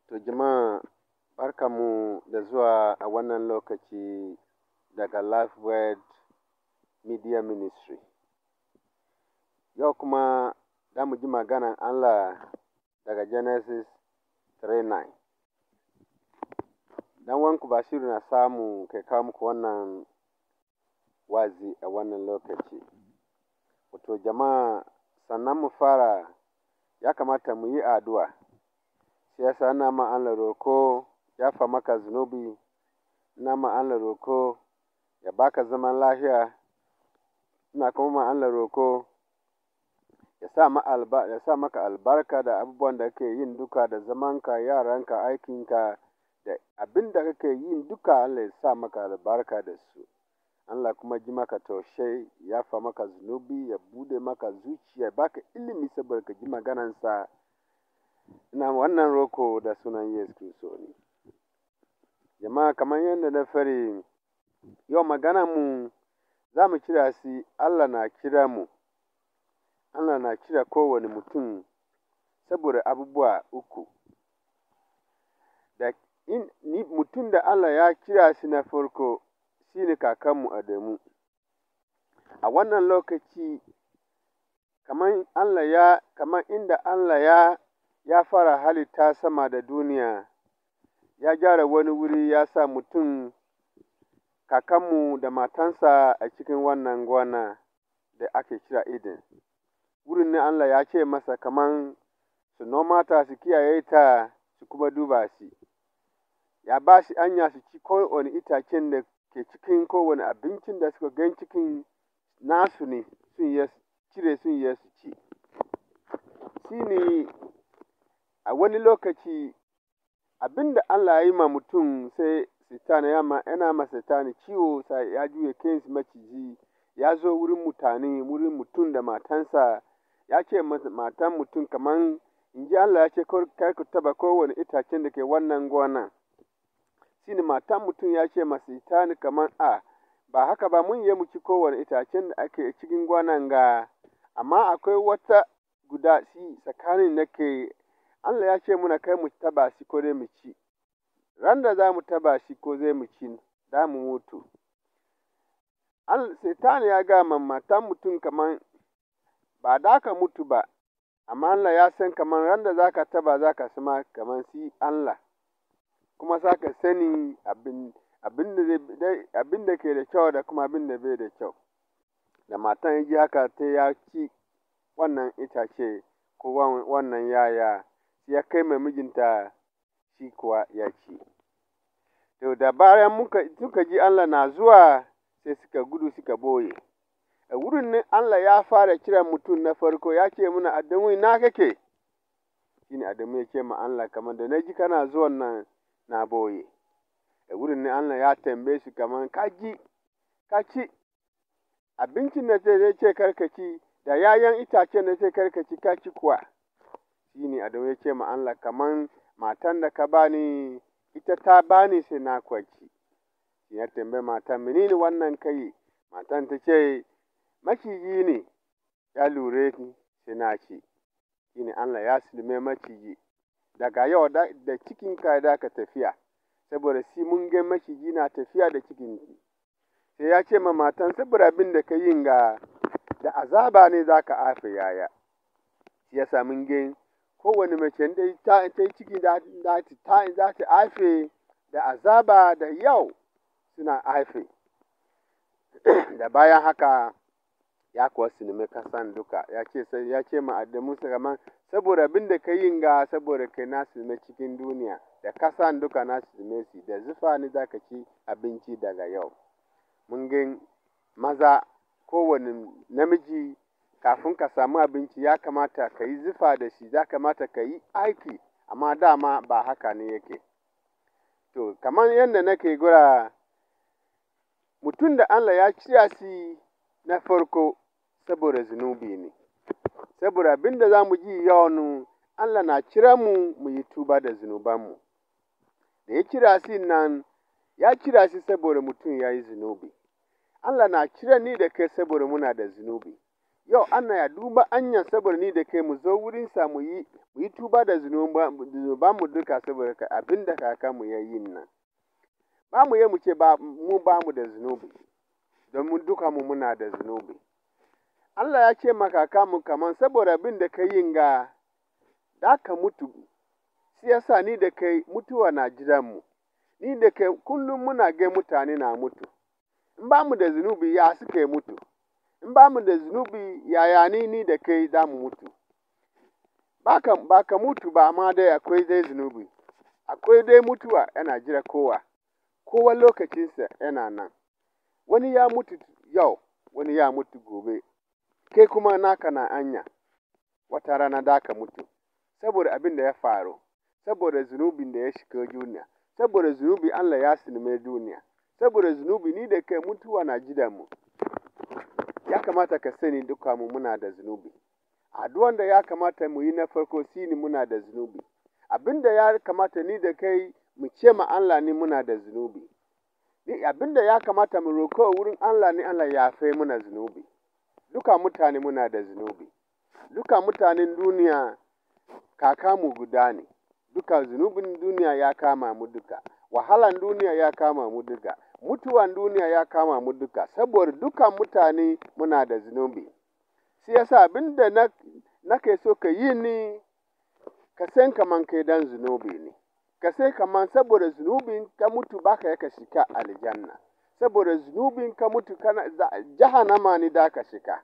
To jama'a barkanmu da zuwa a wannan lokaci daga Lifeword Media Ministry. Yau kuma za mu ji maganan Allah daga Genesis 3:9. Dan wanku Bashiru na samu kai kawo muku wannan wazi a wannan lokaci. Wato jama'a sannan mu fara ya kamata mu yi addu'a. Shi yasa ina ma Allah roko ya fa maka zunubi, ina ma Allah roko ya baka zaman lafiya, ina kuma ma Allah roko ya sa maka albarka da abubuwan da kake yin duka da zamanka, yaranka, aikinka da abin da kake yin duka Allah ya sa maka albarka da su. Allah kuma ji maka taushe, ya fa maka zunubi, ya bude maka zuciya, baka ilimi saboda ka ji maganansa. Ina wannan roko da sunan Yesu Kiristi ne. Jama'a kamar yadda na fari, yau maganarmu za mu kira shi Allah na kira mu. Allah na kira kowane mutum saboda abubuwa uku. Mutum da Allah ya kira shi na farko shi ne kakanmu Adamu. A wannan lokaci, kamar inda Allah ya fara halitta sama da duniya, ya gyara wani wuri ya sa mutum, kakanmu da matansa a cikin wannan gona da ake kira Eden. Wurin ne Allah ya ce masa kaman su noma ta, su kiyaye ta, su kuma duba shi. Ya ba shi anya su ci kowane itacen da ke cikin kowane abincin da suka gan cikin nasu ne, sun iya cire sun iya su ci. Shi ne a wani lokaci abin da Allah ya yi ma mutum sai Sitana yana ma Sitana ciwo, sai ya juya kansa maciji, ya zo wurin mutane, wurin mutum da matansa, ya ce matan mutum kaman in ji Allah ya ce kar ku taba kowane itacen da ke wannan gonan. Shi ne matan mutum ya ce ma Sitana kaman ba haka ba, mun yi mu ci kowane itacen da ake cikin gonan ga, amma akwai wata guda shi tsakanin nake Allah ya ce muna kai mu taba shi ko dai mu ci. Ran da za mu taba shi ko zai mu ci, za mu mutu. Satan ya ga matan mutum kaman ba da ka mutu ba, amma Allah ya san kaman ran da za ka taba za ka sama kaman shi Allah, kuma za ka sani abin da ke da kyau da kuma abin da bai da kyau. Da matan ya ji haka ta ya ci wannan itace ko wannan yaya, ya kai ma mijinta, shi kuwa ya ci. To da bayan suka ji Allah na zuwa, sai suka gudu suka boye. A wurin ne Allah ya fara kiran mutum na farko, ya ce mana Adamu ina kake? Shi ne Adamu ya ce ma Allah kamar da na ji kana zuwan nan na boye. A wurin ne Allah ya tambaye shi kamar ka ci abincin da zai ce karkaci da yayan itacen da zai karkaci ka ci kuwa? Shi ne Adamu ya ce ma Allah kaman matan da ka bani ita ta bani sai na kwaci. Ya tambaye matan menene wannan kai? Matan ta ce maciji ne ya lure ni sai na ci. Shi ne Allah ya silme maciji. Daga yau da cikinka da ka tafiya, saboda shi mun ga maciji na tafiya da cikinki. Sai ya ce ma matan saboda abin da ka yin ga da azaba ne za ka haifa yaya. Shi ya sa mun ga kowane mace da ta yi ciki za ta haife da azaba da yau suna haife. Da bayan haka ya kuwa sinime kasan duka, ya ce ma Adamu kaman saboda abin da ka yin ga saboda kai na sinime cikin duniya, da kasan duka na sinime shi, da zufa ne za ka ci abinci daga yau. Mun ga maza kowane namiji kafin ka samu abinci ya kamata ka yi zufa da shi, ya kamata ka yi aiki, amma dama ba haka ne yake. To, kamar yadda nake gura, mutum da Allah ya kira shi na farko saboda zunubi ne. Saboda abin da za mu ji yau Allah na kira mu yi tuba da zunubanmu. Da ya kira shi nan, ya kira shi saboda mutum ya yi zunubi. Allah na kira ni da kai saboda muna da zunubi. Yau ana ya duba anya saboda ni da kai mu zo wurinsa mu yi tuba da zunubanmu duka saboda abin da kakanmu ya yi nan. Ba mu yi mu ce mu ba mu da zunubi, domin duka mu muna da zunubi. Allah ya ce ma kakanmu kaman saboda abin da ka yin ga da ka mutu, shi yasa ni da kai mutuwa na jiranmu. Ni da kai kullum muna ga mutane na mutu. In ba mu da zunubi ya suka mutu. In ba mu da zunubi yaya ni da kai za mu mutu. Ba ka mutu ba amma dai akwai dai zunubi. Akwai dai mutuwa yana jira kowa. Kowa lokacinsa yana nan. Wani ya mutu yau, wani ya mutu gobe. Kai kuma naka na anya. Wata rana da ka mutu. Saboda abin da ya faru. Saboda zunubin da ya shiga duniya. Saboda zunubi Allah ya sinime duniya. Saboda zunubi ni da kai mutuwa na jiranmu. Ya kamata ka sani duka mu muna da zunubi. Addu'an da ya kamata mu yi na farko shine muna da zunubi. Abin da ya kamata ni da kai mu ce ma Allah ne muna da zunubi. Abin da ya kamata mu roƙo wurin Allah ne Allah ya yafe muna zunubi. Duka mutane muna da zunubi. Duka mutanen duniya kakanmu guda ne. Duka zunubin duniya ya kama mu duka. Wahalan duniya ya kama mu duka. Mutuwan duniya ya kama mu duka. Saboda dukan mutane muna da zunubi. Shi yasa abin da nake so ka yi ni, ka san kaman kai dan zunubi ne. Ka san kaman saboda zunubin ka mutu baka yaka shiga aljanna. Saboda zunubin ka mutu jahannama ne da ka shiga.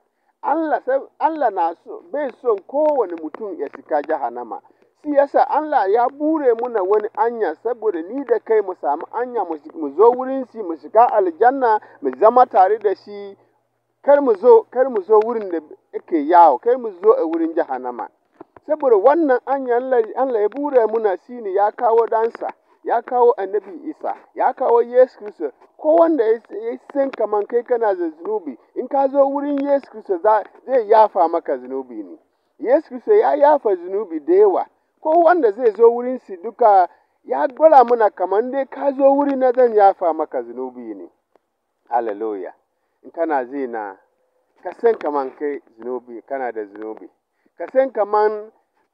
Allah na so bai son kowane mutum ya shiga jahannama. Shi yasa Allah ya bure muna wani anya saboda ni da kai mu samu anya mu zo wurin shi mu shiga aljanna mu zama tare da shi. Kar mu zo wurin da yake yawo, kar mu zo a wurin jahannama. Saboda wannan anya Allah ya bure muna shine ya kawo ɗansa, ya kawo annabi Isa, ya kawo Yesu Kiristi. Ko wanda ya san kaman kai kana da zunubi, in ka zo wurin Yesu Kiristi zai yafa maka zunubi ne. Yesu Kiristi ya yafa zunubi da yawa. Ko wanda zai zo wurin shi duka ya gwada mana kaman dai ka zo wuri na zan yafa maka zunubi ne. Hallelujah. In kana zina, ka san kaman kai zunubi, kana da zunubi. Ka san kaman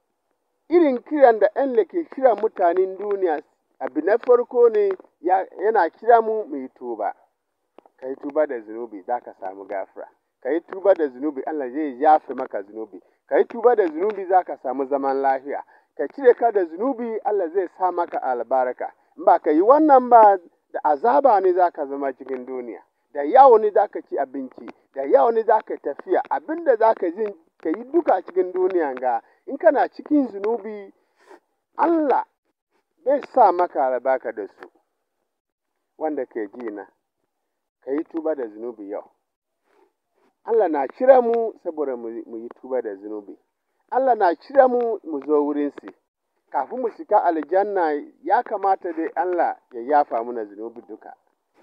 irin kiran da Allah ke kira mutanen duniya, abu na farko ne yana kira mu yi tuba. Ka yi tuba da zunubi za ka samu gafara. Ka yi tuba da zunubi Allah zai yafe maka zunubi. Ka yi tuba da zunubi za ka samu zaman lafiya. Ka cire ka da zunubi Allah zai sa maka albarka. In ba ka yi wannan ba da azaba ne za ka zama cikin duniya. Da yawo ne za ka ci abinci. Da yawo ne za ka tafiya. Abin da za ka yi duka cikin duniya ga in kana cikin zunubi Allah bai sa maka albarka da su. Wanda ke ji na, ka yi tuba da zunubi yau. Allah na kira mu saboda mu yi tuba da zunubi. Allah na kira mu zo wurinsa. Kafin mu shiga aljanna ya kamata dai Allah ya yafa mana zunubi duka.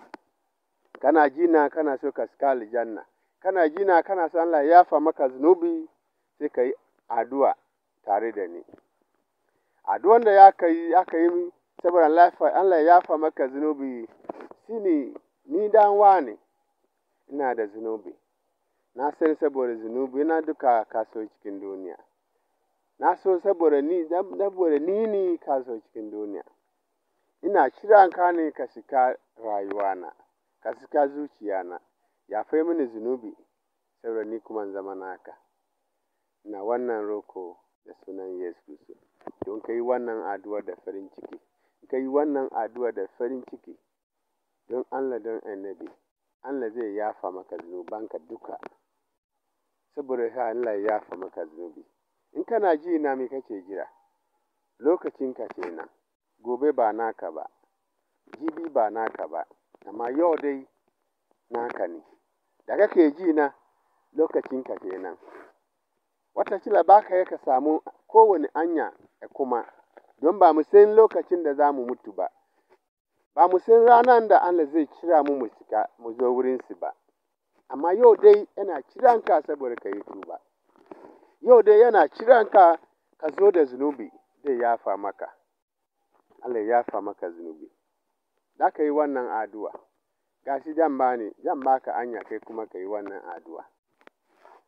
Kana ji na kana so ka shiga aljanna. Kana ji na kana so Allah ya yafa maka zunubi sai ka yi addu'a tare da ni. Addu'an da ya ka yi saboda Allah ya yafa maka zunubi shine ni dan wane ina da zunubi. Na san saboda zunubi na duka kaso cikin duniya. Na so saboda ni ne kaso cikin duniya. Ina kiran ka ne ka shiga rayuwana, ka shiga zuciyana. Yafe mini zunubi saboda ni kuma zama naka. Ina wannan roko da sunan Yesu Kiristi. Don ka yi wannan addu'a da farin ciki. Ka yi wannan addu'a da farin ciki. Don Allah don annabi. Allah zai yafa maka zunubanka duka. Saboda haka Allah ya yafa maka zunubi. In kana ji na me kake jira? Lokacinka kenan. Gobe ba naka ba. Jibi ba naka ba. Amma yau dai naka ne. Da kake ji na lokacinka kenan. Watakila ba ka ka samu kowane anya kuma don ba mu san lokacin da za mu mutu ba. Ba mu san ranar da Allah zai kira mu zo wurinsu ba. Amma yau dai yana kiranka saboda ka yi tuba. Yau dai yana kiranka ka zo da zunubi zai yafa maka. Allah ya yafa maka zunubi. Za ka yi wannan addu'a. Gashi zan baka anya kai kuma ka yi wannan addu'a.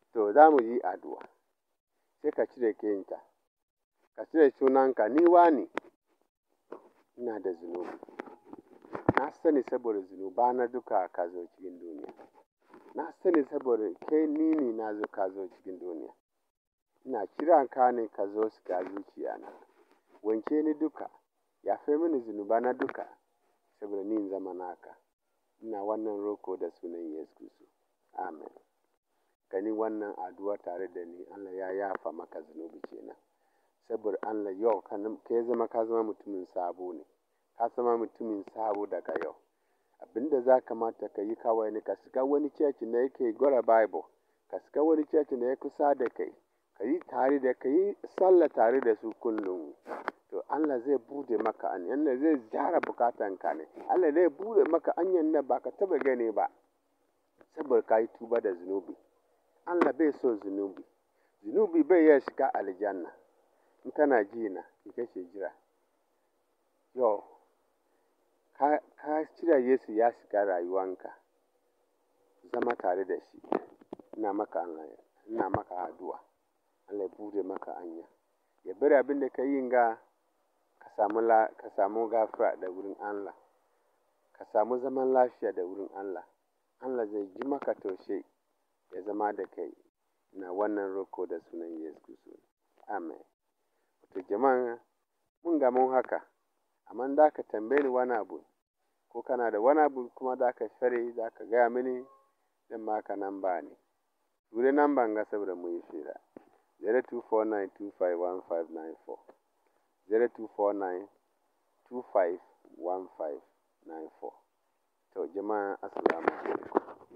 To, za mu yi addu'a. Sai ka cire kanka, ka cire sunanka, ni wane, ina da zunubi. Na sani saboda zunubana duka ka zo cikin duniya. Na sani saboda kai ni ne na zo ka zo cikin duniya. Ina kiranka ne ka zo shiga zuciyana. Wanke ni duka, yafe mini zunubana duka, saboda ni in zama naka. Ina wannan roko da sunan Yesu Kiristi. Amen. Ka yi wannan addu'a tare da ni, Allah ya yafa maka zunubi kenan. Saboda Allah yau ka zama mutumin sabo ne. Ka zama mutumin sabo daga yau. Abin da za kamata ka yi kawai ne ka shiga wani coci da yake gwada Bible, ka shiga wani coci da ya kusa da kai, ka yi sallah tare da su kullum. To Allah zai bude maka hanya, Allah zai gyara bukatanka ne. Allah zai bude maka hanyar da ba ka taba gani ba, saboda ka yi tuba da zunubi. Allah bai so zunubi. Zunubi bai iya shiga aljanna. In kana ji na, ki kashe jira. Yau, ka cire Yesu ya shiga rayuwanka, zama tare da shi. Ina maka addu'a. Allah ya bude maka hanya. Ya bari abin da ka yi ga ka samu gafara da wurin Allah. Ka samu zaman lafiya da wurin Allah. Allah zai ji maka taushe ya zama da kai. Ina wannan roko da sunan Yesu Kiristi. Amen. To jama'a, mun ga mun haka, amma da ka tambaye ni wani abu, ko kana da wani abu kuma da ka share, za ka gaya mini, zan maka namba ne. Ture namban ga saboda mu yi shira. 0249251594. 0249251594. To jama'a, assalamu alaikum.